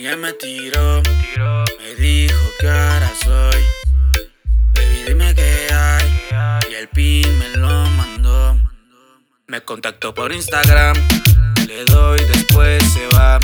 Ella me tiró, me dijo que ahora soy. Baby, dime qué hay, y el pin me lo mandó. Me contactó por Instagram, le doy, después se va.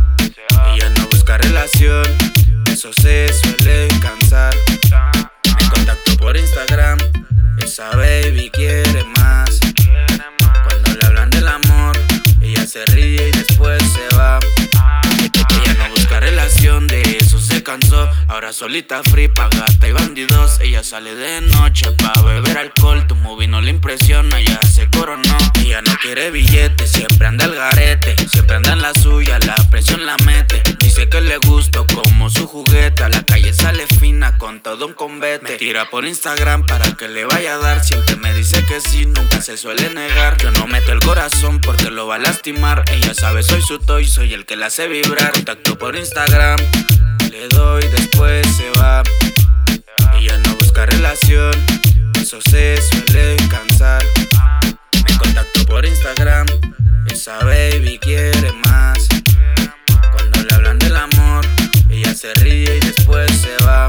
Ella no busca relación, eso se suele cansar. Me contactó por Instagram, esa baby quiere más. Cuando le hablan del amor, ella se ríe y después se va. Ella no busca relación, de eso se cansó. Ahora solita, free, pa' gata y bandidos. Ella sale de noche pa' beber alcohol. Tu movie no le impresiona, ya se coronó. Ella no quiere billetes, siempre anda al garete. Siempre anda en la suya, la presión la mete. Dice que le gusto como su juguete. A la calle sale fina con todo un convete. Me tira por Instagram para que le vaya a dar. Siempre me dice que sí, nunca se suele negar. Yo no meto el corazón porque lo va a lastimar. Ella sabe, soy su toy, soy el que la hace vibrar. Contacto por Instagram, le doy, después se va. Ella no busca relación, eso se suele cansar. Me contactó por Instagram, esa baby quiere más. Cuando le hablan del amor, ella se ríe y después se va.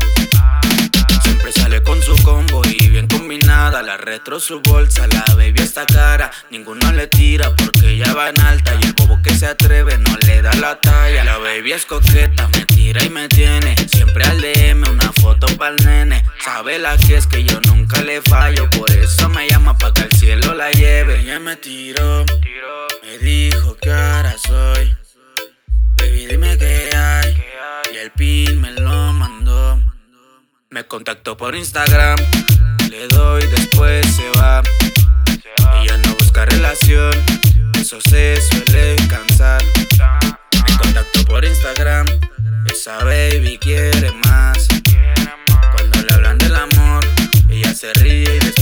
Siempre sale con su combo y bien combinada. La retro, su bolsa, la baby está cara. Ninguno le tira porque ella va en alta. Y el bobo que se atreve no le da la talla. La baby es coqueta, me tira y me tiene. Siempre al DM una foto pa'l nene. Sabe la que es que yo nunca le fallo. Por eso me llama pa' que al cielo la lleve. Ella me tiró, me dijo que ahora soy. Baby, dime qué hay, y el pin me lo mandó. Me contactó por Instagram, le doy, después se va. Ella no busca relación, eso se suele cansar. Me contactó por Instagram, esa baby quiere más. Cuando le hablan del amor, ella se ríe y después